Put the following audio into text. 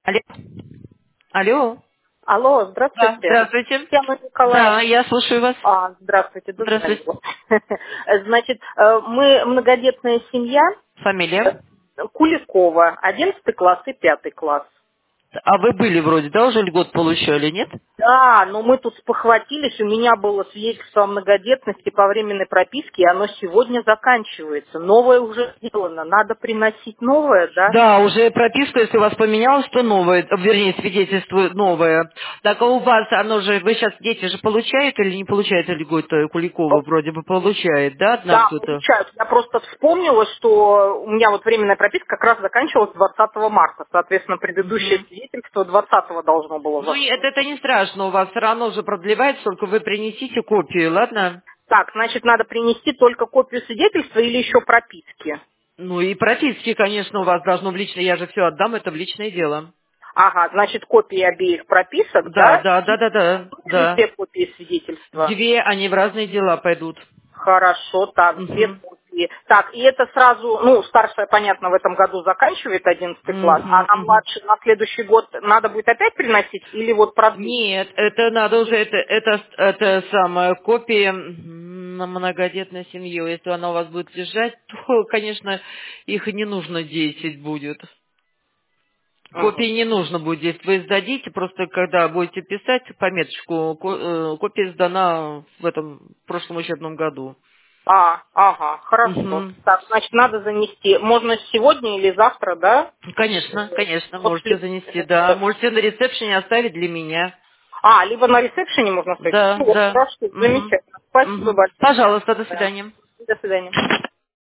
Алло. Алло. Алло, Да, здравствуйте. здравствуйте. Татьяна Да, Николаевна. я слушаю вас. Здравствуйте, Здравствуйте. дозвонилась. Значит, мы многодетная семья, Фамилия? Куликова, 11 класс и 5 класс. А вы были вроде, да, уже год получали, нет? Да, но мы тут спохватились, у меня было свидетельство о многодетности по временной прописке, и оно сегодня заканчивается. Новое уже сделано, надо приносить новое, да? Да, уже прописка, если у вас поменялось, то новое, вернее, свидетельство новое. Так, а у вас, оно же, вы сейчас, дети же получают или не получают льготу? Куликова вроде бы получает, да, одна Да, кто-то? получают. Я просто вспомнила, что у меня вот временная прописка как раз заканчивалась 20 марта. Соответственно, предыдущее Мгм. свидетельство 20 должно было Ну, закончиться. это не страшно, у вас все равно уже продлевается, только вы принесите копию, ладно? Так, значит, надо принести только копию свидетельства или еще прописки? Ну и прописки, конечно, у вас должно в личное, я же все отдам, это в личное дело. Ага, значит, копии обеих прописок, Да, да? да, да, да, да, Или да. две копии свидетельства? Две, они в разные дела пойдут. Хорошо, так, две Мгм. копии. Так, и это сразу, ну, старшая, понятно, в этом году заканчивает 11 класс, а Мгм, на мгм. младший, на следующий год надо будет опять приносить или вот продлить? Нет, это надо уже, это самая копия на многодетной семье. Если она у вас будет лежать, то, конечно, их и не нужно 10 будет. Мгм. Копии не нужно будет 10. Вы сдадите, просто когда будете писать пометочку, копия сдана в этом прошлом учебном году. Ага, хорошо. Мгм. Так, значит, надо занести. Можно сегодня или завтра, да? Конечно, конечно, можете После... занести, да. Можете на ресепшене оставить для меня. Либо на ресепшене можно сказать. Да, Все, да. хорошо, Мгм. замечательно. Спасибо Мгм. большое. Пожалуйста, до свидания. До свидания.